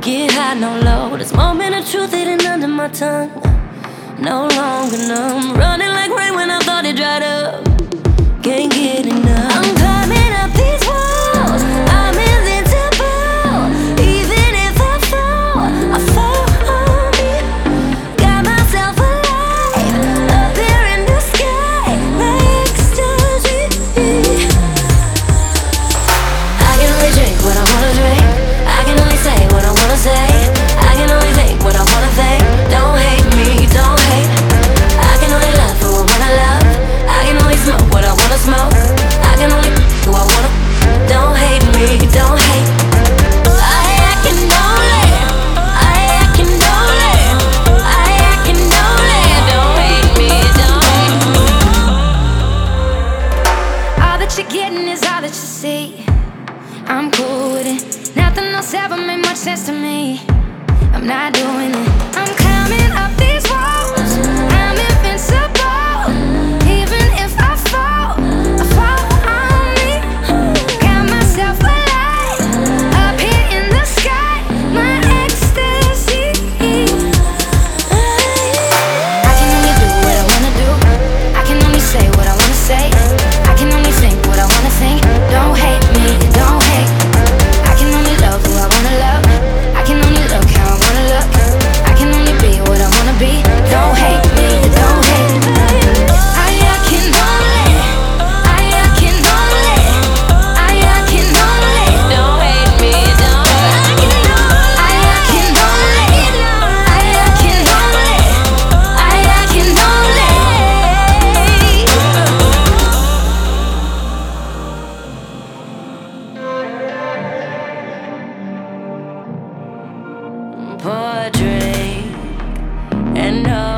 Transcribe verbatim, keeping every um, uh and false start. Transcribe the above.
Get high, no low. This moment of truth hidden under my tongue. No longer numb. Running like rain when I thought it dried up. Can't get enough. I'm climbing up these walls. I'm invincible. Even if I fall, I fall on me. Got myself alive. Up there in the sky. My ecstasy. I can only drink what I wanna drink. I can only say what I wanna say. I can only think what I wanna think. Don't hate me, don't hate. I can only love who I wanna love. I can only smoke what I wanna smoke. I can only who I wanna. Don't hate me, don't hate. I, I can only, I, I can only, I, I can only. Don't hate me, don't hate me. All that you're getting is all that you see. I'm cool with it. Nothing else ever made much sense to me. I'm not doing it. I'm climbing up these walls. I'm invincible. Even if I fall, I fall on me. Got myself alive. Up here in the sky. My ecstasy. I can only do what I wanna do. I can only say what I wanna say. I can only think what I wanna think. Don't hate me, don't hate. I can only love who I wanna love. I can only look how I wanna look. I can only be what I wanna be. Don't hate me, don't hate. I, I can only, I, I can only, I, I can only. Don't hate me, don't hate. I, I can only, I, I can only, I, I can only. Portrait and all.